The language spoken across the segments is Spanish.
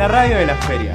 la radio de la feria.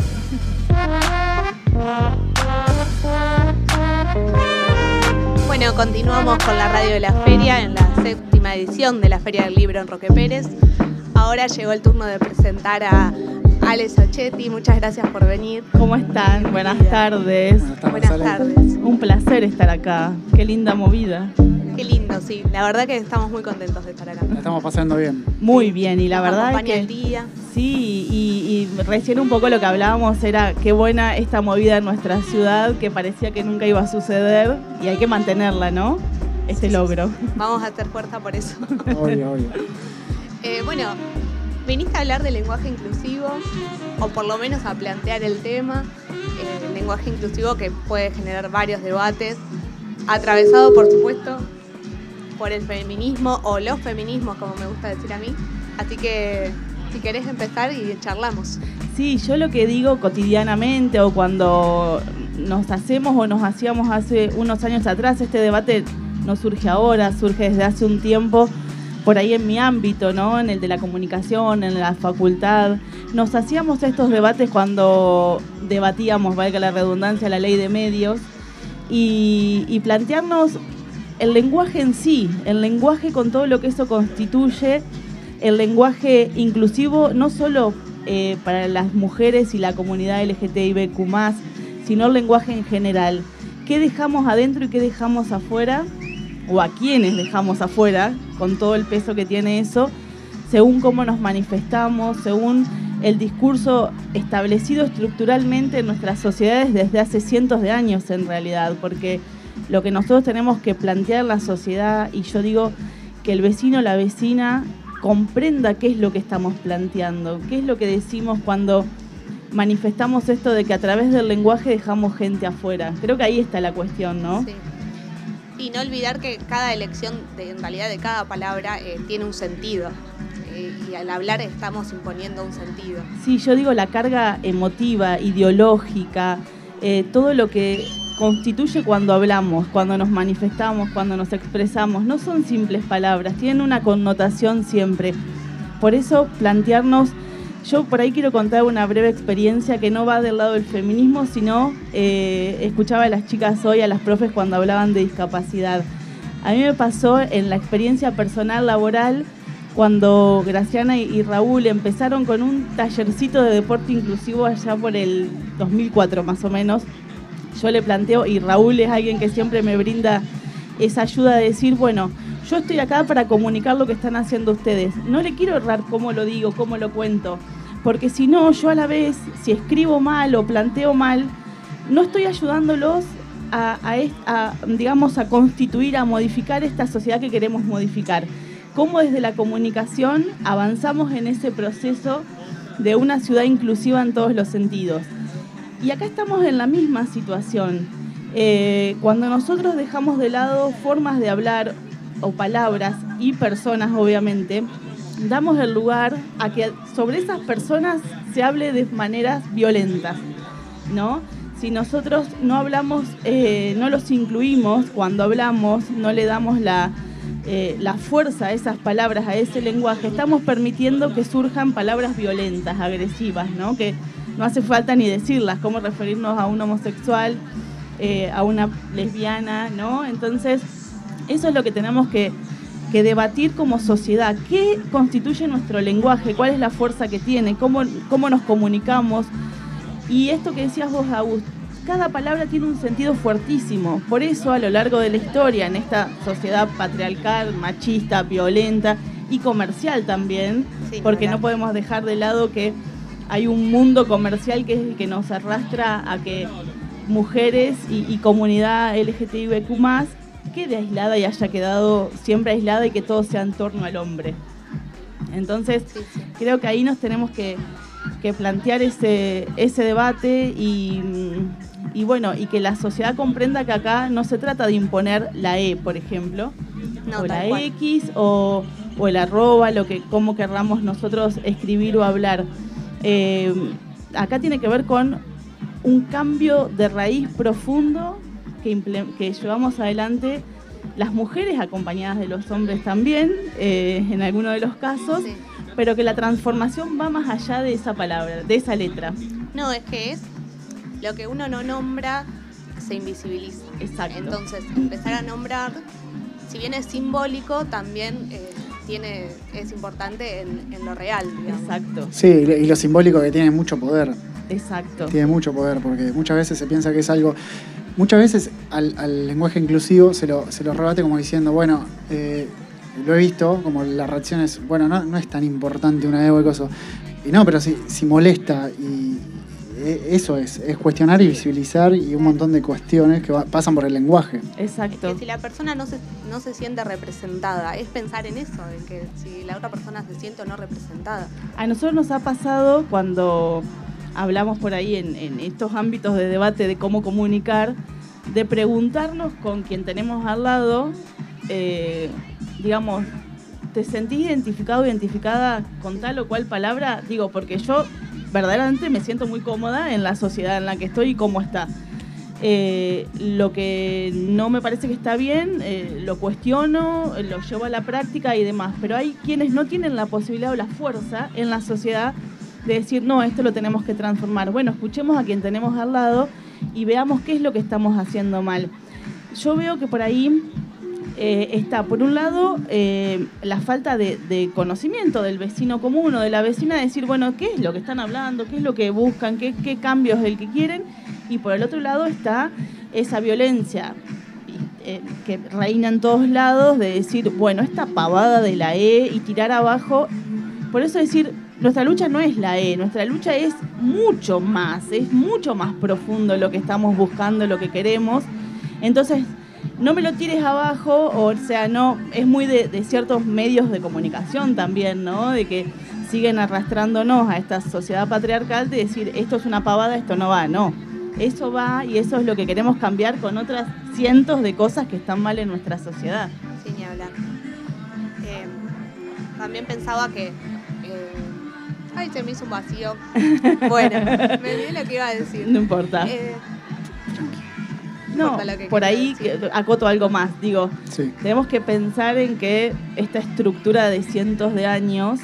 Bueno, continuamos con la radio de la feria en la 7ª edición de la Feria del Libro en Roque Pérez. Ahora llegó el turno de presentar a Ale Socchetti. Muchas gracias por venir. ¿Cómo están? Buenas tardes. Buenas tardes. Un placer estar acá. Qué linda movida. Qué lindo, sí. La verdad que estamos muy contentos de estar acá. La estamos pasando bien. Muy bien, y la Nos verdad es acompaña que el día. sí, y recién un poco lo que hablábamos era qué buena esta movida en nuestra ciudad, que parecía que nunca iba a suceder, y hay que mantenerla, ¿no? Este logro. Vamos a hacer fuerza por eso. Obvio. Bueno, viniste a hablar del lenguaje inclusivo, o por lo menos a plantear el tema, el lenguaje inclusivo que puede generar varios debates, atravesado, por supuesto, por el feminismo o los feminismos, como me gusta decir a mí. Así que, si querés empezar y charlamos. Sí, yo lo que digo cotidianamente o cuando nos hacemos o nos hacíamos hace unos años atrás, este debate no surge ahora, surge desde hace un tiempo, por ahí en mi ámbito, ¿no? En el de la comunicación, en la facultad. Nos hacíamos estos debates cuando debatíamos, valga la redundancia, la ley de medios, y plantearnos el lenguaje en sí, el lenguaje con todo lo que eso constituye, el lenguaje inclusivo no solo para las mujeres y la comunidad LGTBIQ+, sino el lenguaje en general. ¿Qué dejamos adentro y qué dejamos afuera? O a quiénes dejamos afuera, con todo el peso que tiene eso, según cómo nos manifestamos, según el discurso establecido estructuralmente en nuestras sociedades desde hace cientos de años en realidad, porque lo que nosotros tenemos que plantear en la sociedad, y yo digo que el vecino o la vecina comprenda qué es lo que estamos planteando, qué es lo que decimos cuando manifestamos esto de que a través del lenguaje dejamos gente afuera. Creo que ahí está la cuestión, ¿no? Sí. Y no olvidar que cada elección, en realidad de cada palabra, tiene un sentido. Y al hablar estamos imponiendo un sentido. Sí, yo digo la carga emotiva, ideológica, todo lo que constituye cuando hablamos, cuando nos manifestamos, cuando nos expresamos. No son simples palabras, tienen una connotación siempre. Por eso plantearnos, yo por ahí quiero contar una breve experiencia que no va del lado del feminismo, sino escuchaba a las chicas hoy, a las profes cuando hablaban de discapacidad. A mí me pasó en la experiencia personal laboral cuando Graciana y Raúl empezaron con un tallercito de deporte inclusivo allá por el 2004 más o menos. Yo le planteo, y Raúl es alguien que siempre me brinda esa ayuda de decir, bueno, yo estoy acá para comunicar lo que están haciendo ustedes. No le quiero errar cómo lo digo, cómo lo cuento, porque si no, yo a la vez, si escribo mal o planteo mal, no estoy ayudándolos digamos, a constituir, a modificar esta sociedad que queremos modificar. Cómo desde la comunicación avanzamos en ese proceso de una ciudad inclusiva en todos los sentidos. Y acá estamos en la misma situación. Cuando nosotros dejamos de lado formas de hablar o palabras y personas, obviamente, damos el lugar a que sobre esas personas se hable de maneras violentas, ¿no? Si nosotros no hablamos, no los incluimos cuando hablamos, no le damos la fuerza a esas palabras, a ese lenguaje, estamos permitiendo que surjan palabras violentas, agresivas, ¿no? Que no hace falta ni decirlas, cómo referirnos a un homosexual, a una lesbiana, ¿no? Entonces, eso es lo que tenemos que debatir como sociedad. ¿Qué constituye nuestro lenguaje? ¿Cuál es la fuerza que tiene? ¿Cómo nos comunicamos? Y esto que decías vos, Agus, cada palabra tiene un sentido fuertísimo. Por eso, a lo largo de la historia, en esta sociedad patriarcal, machista, violenta y comercial también, sí, porque no podemos dejar de lado que hay un mundo comercial que es el que nos arrastra a que mujeres y comunidad LGTBIQ+, quede aislada y haya quedado siempre aislada y que todo sea en torno al hombre. Entonces, creo que ahí nos tenemos que plantear ese debate y bueno, y que la sociedad comprenda que acá no se trata de imponer la E, por ejemplo, no, o la X o el arroba, como querramos nosotros escribir o hablar. Acá tiene que ver con un cambio de raíz profundo que llevamos adelante las mujeres acompañadas de los hombres también, en algunos de los casos, Sí. pero que la transformación va más allá de esa palabra, de esa letra. No, es que es lo que uno no nombra, se invisibiliza. Exacto. Entonces, empezar a nombrar, si bien es simbólico, también es importante en lo real, digamos. Exacto, Sí, y lo simbólico que tiene mucho poder. exacto. Tiene mucho poder, porque muchas veces se piensa que es algo... Muchas veces al lenguaje inclusivo se lo rebate como diciendo, bueno, lo he visto, como la reacción es, bueno, no es tan importante una ego y cosas. Y no, pero si molesta, y eso es cuestionar y visibilizar y un montón de cuestiones que pasan por el lenguaje. Exacto. Es que si la persona no se siente representada, es pensar en eso, en que si la otra persona se siente o no representada. A nosotros nos ha pasado cuando hablamos por ahí en estos ámbitos de debate de cómo comunicar, de preguntarnos con quien tenemos al lado, digamos, ¿te sentís identificado o identificada con tal o cual palabra? Digo, porque yo verdaderamente me siento muy cómoda en la sociedad en la que estoy y cómo está. Lo que no me parece que está bien, lo cuestiono, lo llevo a la práctica y demás, pero hay quienes no tienen la posibilidad o la fuerza en la sociedad de decir, no, esto lo tenemos que transformar. Bueno, escuchemos a quien tenemos al lado y veamos qué es lo que estamos haciendo mal. Yo veo que por ahí está, por un lado, la falta de conocimiento del vecino común o de la vecina, de decir, bueno, ¿qué es lo que están hablando? ¿Qué es lo que buscan? ¿Qué cambio es el que quieren? Y por el otro lado está esa violencia que reina en todos lados, de decir, bueno, esta pavada de la E y tirar abajo. Por eso decir, nuestra lucha no es la E, nuestra lucha es mucho más profundo lo que estamos buscando, lo que queremos. Entonces, no me lo tires abajo, o sea, no, es muy de ciertos medios de comunicación también, ¿no? De que siguen arrastrándonos a esta sociedad patriarcal de decir, esto es una pavada, esto no va, no. Eso va y eso es lo que queremos cambiar con otras cientos de cosas que están mal en nuestra sociedad. Sin ni hablar. También pensaba que... ay, se me hizo un vacío. Bueno, me olvidé lo que iba a decir. No importa. No, por ahí acoto algo más. Digo, Sí. tenemos que pensar en que esta estructura de cientos de años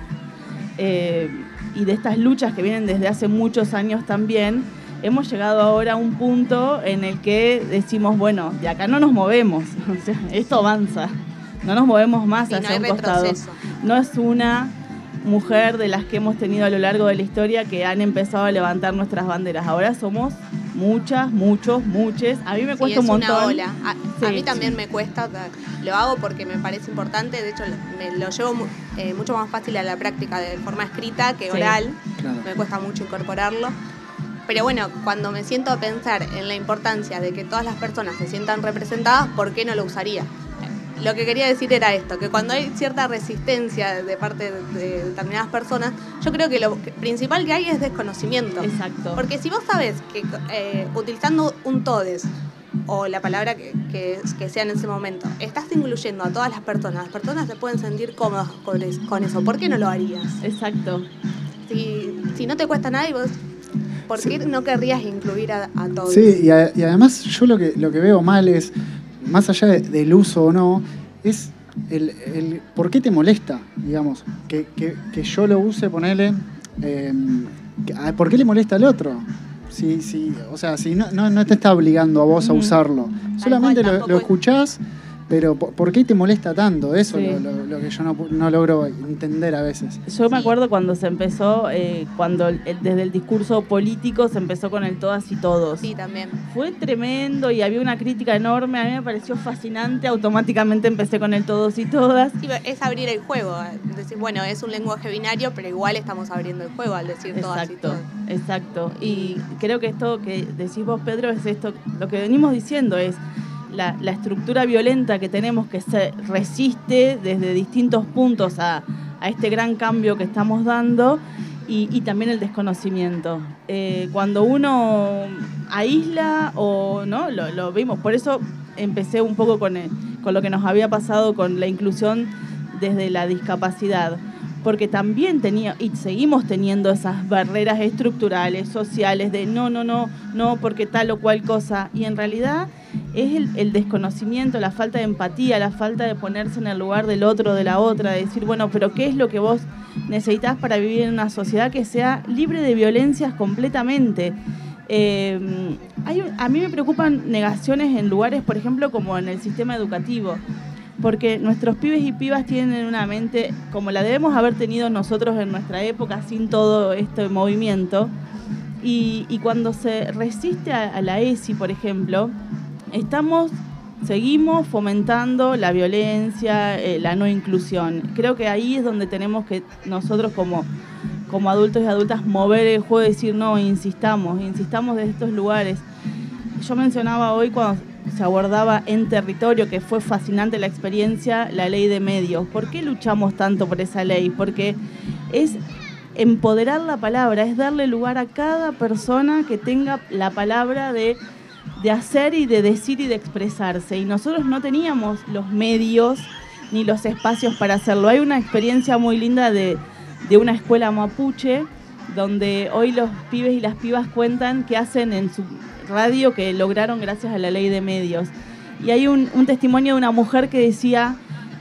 y de estas luchas que vienen desde hace muchos años también, hemos llegado ahora a un punto en el que decimos, bueno, de acá no nos movemos. O sea, esto avanza. No nos movemos más Sí, hacia no un hay costado. retroceso. No es una mujer de las que hemos tenido a lo largo de la historia que han empezado a levantar nuestras banderas. Ahora somos muchas, muchos, muches. A mí me cuesta Sí, un es montón. una ola. A Sí. mí también me cuesta, lo hago porque me parece importante, de hecho me lo llevo mucho más fácil a la práctica de forma escrita que Sí. oral, Claro. me cuesta mucho incorporarlo. Pero bueno, cuando me siento a pensar en la importancia de que todas las personas se sientan representadas, ¿por qué no lo usaría? Lo que quería decir era esto, que cuando hay cierta resistencia de parte de determinadas personas, yo creo que lo principal que hay es desconocimiento. Exacto. Porque si vos sabés que utilizando un todes o la palabra que sea en ese momento, estás incluyendo a todas las personas se pueden sentir cómodas con eso. ¿Por qué no lo harías? Exacto. Si no te cuesta nada y vos, ¿por qué no querrías incluir a todos? Sí, y además yo lo que veo mal es, más allá del uso o no, es el por qué te molesta, digamos, que yo lo use, ponele, ¿por qué le molesta al otro? O sea, si no te está obligando a vos a usarlo, solamente cual, lo tampoco escuchás, pero ¿por qué te molesta tanto? Eso Sí. es lo que yo no logro entender a veces. Yo me acuerdo cuando se empezó, cuando desde el discurso político se empezó con el todas y todos. Sí, también. Fue tremendo y había una crítica enorme, a mí me pareció fascinante, automáticamente empecé con el todos y todas. Sí, es abrir el juego. Decir, bueno, es un lenguaje binario, pero igual estamos abriendo el juego al decir todas y Exacto, todos. exacto. Y creo que esto que decís vos, Pedro, es esto, lo que venimos diciendo es la estructura violenta que tenemos, que se resiste desde distintos puntos a este gran cambio que estamos dando, y también el desconocimiento. Cuando uno aísla o no, lo vimos. Por eso empecé un poco con lo que nos había pasado con la inclusión desde la discapacidad, porque también y seguimos teniendo esas barreras estructurales, sociales, de no, porque tal o cual cosa, y en realidad es el desconocimiento, la falta de empatía, la falta de ponerse en el lugar del otro, de la otra, de decir, bueno, pero ¿qué es lo que vos necesitás para vivir en una sociedad que sea libre de violencias completamente? A mí me preocupan negaciones en lugares, por ejemplo, como en el sistema educativo, porque nuestros pibes y pibas tienen una mente como la debemos haber tenido nosotros en nuestra época, sin todo este movimiento, y cuando se resiste a la ESI, por ejemplo, seguimos fomentando la violencia, la no inclusión. Creo que ahí es donde tenemos que nosotros como adultos y adultas mover el juego y decir, no, insistamos desde estos lugares. Yo mencionaba hoy cuando se abordaba en territorio, que fue fascinante la experiencia, la ley de medios. ¿Por qué luchamos tanto por esa ley? Porque es empoderar la palabra, es darle lugar a cada persona que tenga la palabra de hacer y de decir y de expresarse. Y nosotros no teníamos los medios ni los espacios para hacerlo. Hay una experiencia muy linda de una escuela mapuche, donde hoy los pibes y las pibas cuentan qué hacen en su radio que lograron gracias a la ley de medios. Y hay un testimonio de una mujer que decía,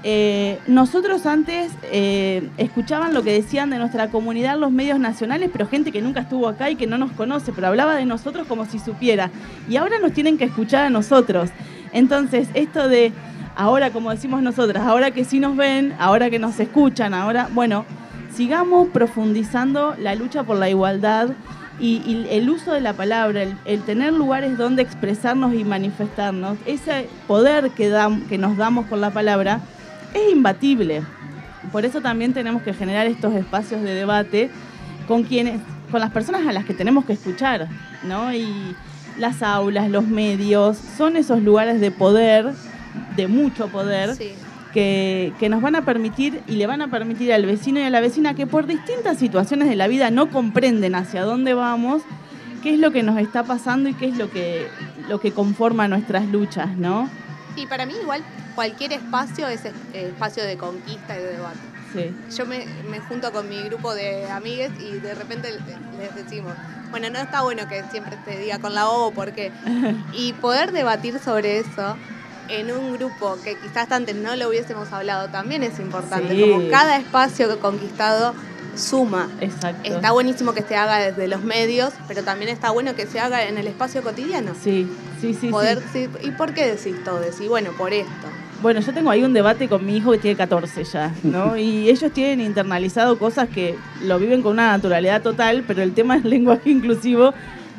nosotros antes escuchaban lo que decían de nuestra comunidad los medios nacionales, pero gente que nunca estuvo acá y que no nos conoce, pero hablaba de nosotros como si supiera. Y ahora nos tienen que escuchar a nosotros. Entonces, esto de ahora, como decimos nosotras, ahora que sí nos ven, ahora que nos escuchan, ahora, bueno, sigamos profundizando la lucha por la igualdad y el uso de la palabra, el tener lugares donde expresarnos y manifestarnos. Ese poder que nos damos con la palabra es imbatible. Por eso también tenemos que generar estos espacios de debate con las personas a las que tenemos que escuchar, ¿no? Y las aulas, los medios, son esos lugares de poder, de mucho poder, sí, que nos van a permitir y le van a permitir al vecino y a la vecina que por distintas situaciones de la vida no comprenden hacia dónde vamos, qué es lo que nos está pasando y qué es lo que conforma nuestras luchas, ¿no? Sí, para mí igual cualquier espacio es espacio de conquista y de debate. Sí. Yo me junto con mi grupo de amigues y de repente les decimos, bueno, no está bueno que siempre te diga con la O, porque... Y poder debatir sobre eso en un grupo que quizás antes no lo hubiésemos hablado también es importante. Sí. Como cada espacio conquistado suma. Exacto. Está buenísimo que se haga desde los medios, pero también está bueno que se haga en el espacio cotidiano. Sí. Poder decir, ¿y por qué decís todo eso? Y bueno, por esto. Bueno, yo tengo ahí un debate con mi hijo que tiene 14 ya, ¿no? Y ellos tienen internalizado cosas que lo viven con una naturalidad total, pero el tema del lenguaje inclusivo,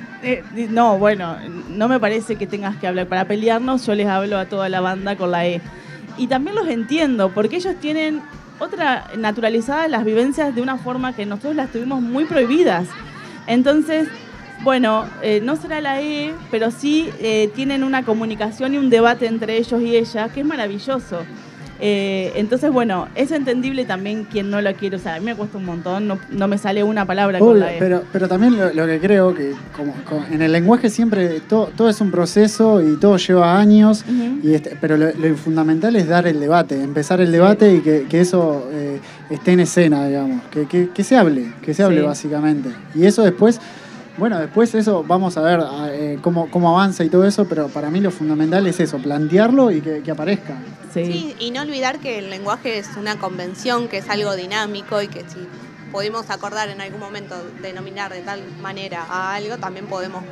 no, bueno, no me parece que tengas que hablar. Para pelearnos yo les hablo a toda la banda con la E. Y también los entiendo, porque ellos tienen naturalizadas las vivencias de una forma que nosotros las tuvimos muy prohibidas. Entonces, bueno, no será la E, pero sí tienen una comunicación y un debate entre ellos y ella que es maravilloso. Entonces, bueno, es entendible también quien no lo quiere usar. A mí me cuesta un montón, no me sale una palabra con la E. Pero también lo que creo que como en el lenguaje siempre todo es un proceso y todo lleva años, pero lo fundamental es dar el debate, empezar el debate y que eso esté en escena, digamos, que se hable básicamente. Y eso después... Bueno, después eso vamos a ver cómo avanza y todo eso, pero para mí lo fundamental es eso, plantearlo y que aparezca. Sí, y no olvidar que el lenguaje es una convención, que es algo dinámico y que si podemos acordar en algún momento denominar de tal manera a algo, también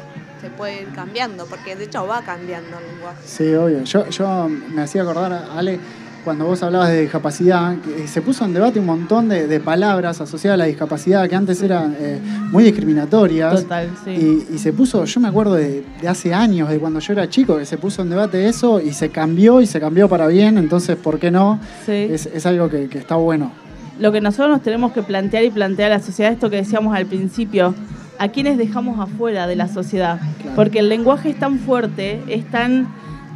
se puede ir cambiando, porque de hecho va cambiando el lenguaje. Sí, obvio. Yo me hacía acordar, Ale, cuando vos hablabas de discapacidad, que se puso en debate un montón de palabras asociadas a la discapacidad que antes eran muy discriminatorias. Total, sí. Y se puso, yo me acuerdo de hace años, de cuando yo era chico, que se puso en debate eso y se cambió para bien, entonces, ¿por qué no? Sí. Es algo que está bueno. Lo que nosotros nos tenemos que plantear y plantear a la sociedad, esto que decíamos al principio, ¿a quiénes dejamos afuera de la sociedad? Claro. Porque el lenguaje es tan fuerte, es tan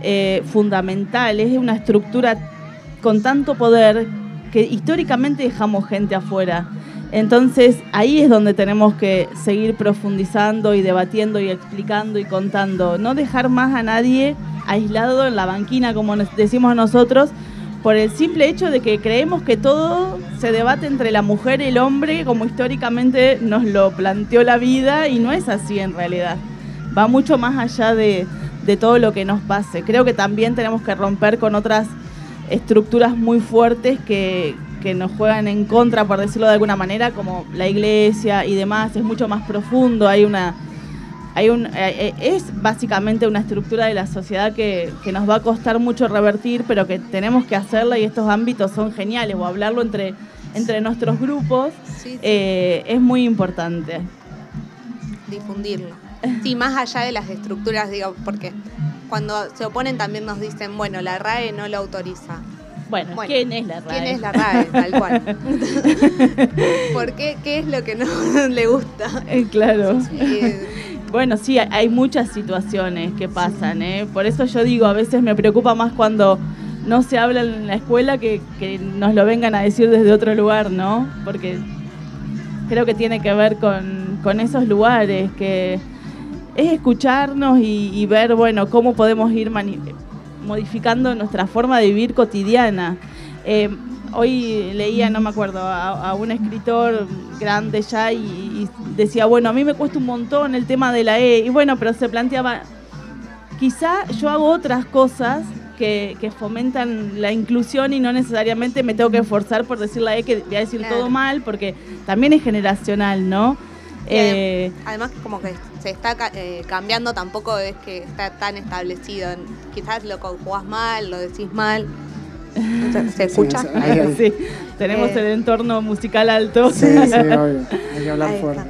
fundamental, es una estructura con tanto poder que históricamente dejamos gente afuera. Entonces ahí es donde tenemos que seguir profundizando y debatiendo y explicando y contando. No dejar más a nadie aislado en la banquina, como decimos nosotros, por el simple hecho de que creemos que todo se debate entre la mujer y el hombre, como históricamente nos lo planteó la vida, y no es así en realidad. Va mucho más allá de de todo lo que nos pase. Creo que también tenemos que romper con otras estructuras muy fuertes que nos juegan en contra, por decirlo de alguna manera, como la iglesia y demás. Es mucho más profundo, es básicamente una estructura de la sociedad que nos va a costar mucho revertir, pero que tenemos que hacerla, y estos ámbitos son geniales, o hablarlo entre nuestros grupos, sí. Es muy importante. Difundirlo. Sí, más allá de las estructuras, digo, porque cuando se oponen también nos dicen, bueno, la RAE no lo autoriza. Bueno, ¿quién es la RAE? ¿Quién es la RAE? Tal cual. ¿Por qué? ¿Qué es lo que no le gusta? Claro. Bueno, sí, hay muchas situaciones que pasan, ¿eh? Por eso yo digo, a veces me preocupa más cuando no se habla en la escuela que nos lo vengan a decir desde otro lugar, ¿no? Porque creo que tiene que ver con esos lugares, que es escucharnos y ver, bueno, cómo podemos ir modificando nuestra forma de vivir cotidiana. Hoy leía, no me acuerdo, a un escritor grande ya y decía, bueno, a mí me cuesta un montón el tema de la E, y bueno, pero se planteaba, quizá yo hago otras cosas que fomentan la inclusión y no necesariamente me tengo que esforzar por decir la E, que voy a decir todo mal, porque también es generacional, ¿no? Además, como que se está cambiando, tampoco es que está tan establecido. Quizás lo conjugás mal, lo decís mal. ¿Se escucha? Sí, tenemos el entorno musical alto. Sí, obvio. Hay que hablar fuerte.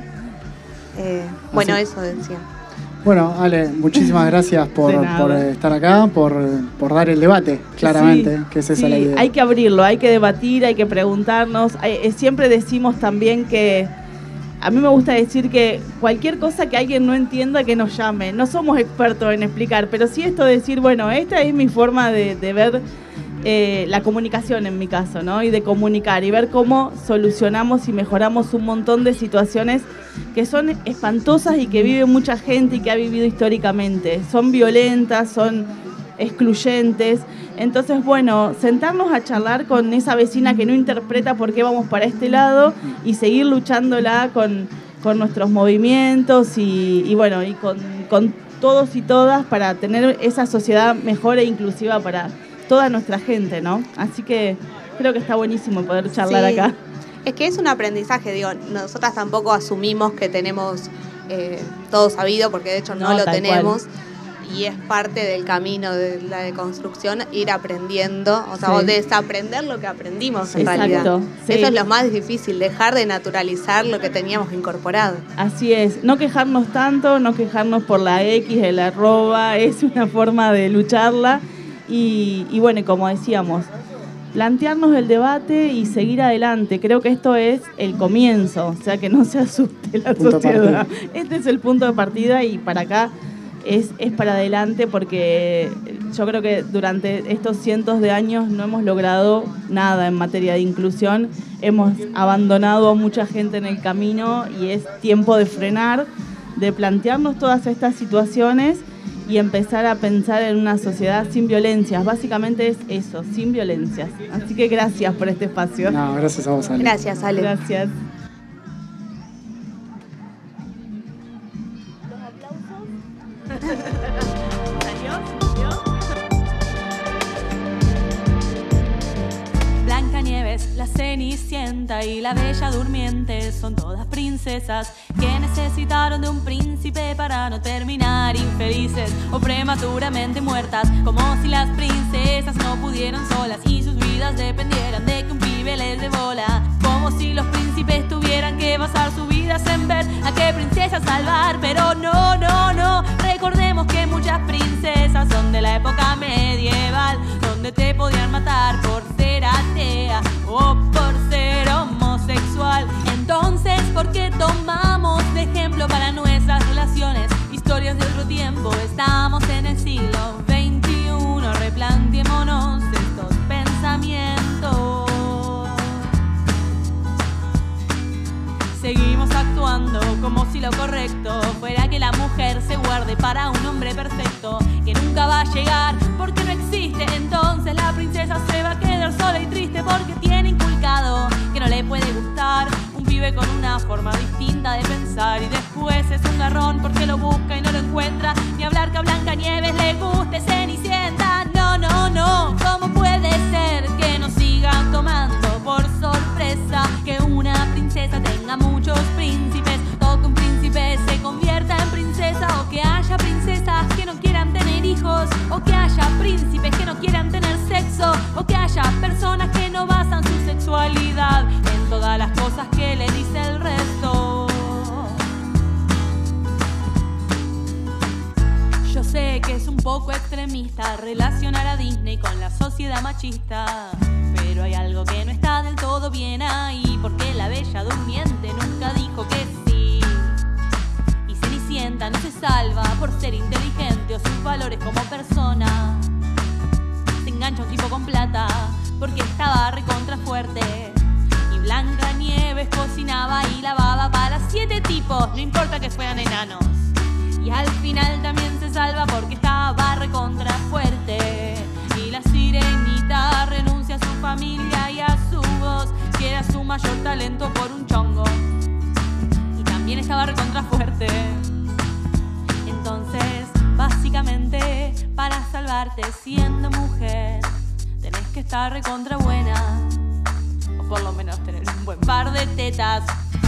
Bueno, eso decía. Bueno, Ale, muchísimas gracias por estar acá, por dar el debate, claramente, que es esa la idea. Hay que abrirlo, hay que debatir, hay que preguntarnos. Siempre decimos también que, a mí me gusta decir que cualquier cosa que alguien no entienda, que nos llame. No somos expertos en explicar, pero sí esto de decir, bueno, esta es mi forma de ver la comunicación en mi caso, ¿no? Y de comunicar y ver cómo solucionamos y mejoramos un montón de situaciones que son espantosas y que vive mucha gente y que ha vivido históricamente. Son violentas, son excluyentes. Entonces, bueno, sentarnos a charlar con esa vecina que no interpreta por qué vamos para este lado y seguir luchándola con nuestros movimientos y bueno, y con todos y todas para tener esa sociedad mejor e inclusiva para toda nuestra gente, ¿no? Así que creo que está buenísimo poder charlar acá. Es que es un aprendizaje, digo, nosotras tampoco asumimos que tenemos todo sabido, porque de hecho no lo tenemos. Y es parte del camino de la deconstrucción ir aprendiendo, o sea, o desaprender lo que aprendimos en realidad. Sí. Eso es lo más difícil, dejar de naturalizar lo que teníamos incorporado. Así es, no quejarnos tanto, no quejarnos por la X, el arroba, es una forma de lucharla. Y bueno, y como decíamos, plantearnos el debate y seguir adelante. Creo que esto es el comienzo, o sea, que no se asuste la sociedad. Este es el punto de partida y para acá es para adelante, porque yo creo que durante estos cientos de años no hemos logrado nada en materia de inclusión. Hemos abandonado a mucha gente en el camino y es tiempo de frenar, de plantearnos todas estas situaciones y empezar a pensar en una sociedad sin violencias. Básicamente es eso, sin violencias. Así que gracias por este espacio. No, gracias a vos, Ale. Gracias, Ale. Gracias. Blancanieves, la Cenicienta y la Bella Durmiente son todas princesas que necesitaron de un príncipe para no terminar infelices o prematuramente muertas, como si las princesas no pudieran solas y sus vidas dependieran de que un pibe les dé bola, como si los príncipes tuvieran que basar sus vidas en ver a qué princesa salvar. Pero no, no, no, recordemos que muchas princesas son de la época medieval, donde te podían matar por ser atea o por ser homosexual. Entonces, ¿por qué tomamos de ejemplo para nuestras relaciones historias de otro tiempo? Estamos en el siglo XXI, replanteémonos estos pensamientos. Seguimos actuando como si lo correcto fuera que la mujer se guarde para un hombre perfecto que nunca va a llegar porque no existe. Entonces la princesa se va a quedar sola y triste porque tiene inculcado que no le puede gustar un pibe con una forma distinta de pensar, y después es un garrón porque lo busca y no lo encuentra. Ni hablar que a Blancanieves Blancanieves le guste Cenicienta. No, no, no, ¿cómo puede ser que nos sigan tomando por sorpresa? Que una princesa tenga muchos príncipes, o que un príncipe se convierta en princesa, o que haya princesas que no quieran tener hijos, o que haya príncipes que no quieran tener sexo, o que haya personas que no basan su sexualidad en todas las cosas que le dice el resto. Yo sé que es un poco extremista relacionar a Disney con la sociedad machista, pero hay algo que no está del todo bien ahí, porque la Bella Durmiente nunca dijo que sí. Y Cenicienta no se salva por ser inteligente o sus valores como persona. Se engancha un tipo con plata porque estaba recontra fuerte. Y Blancanieves cocinaba y lavaba para 7 tipos, no importa que fueran enanos. Y al final también se salva porque estaba recontra fuerte. Y la sirenita renuncia a su familia y a su voz, que era su mayor talento, por un chongo. Y también estaba recontra fuerte. Entonces, básicamente, para salvarte siendo mujer, tenés que estar recontra buena, o por lo menos tener un buen par de tetas.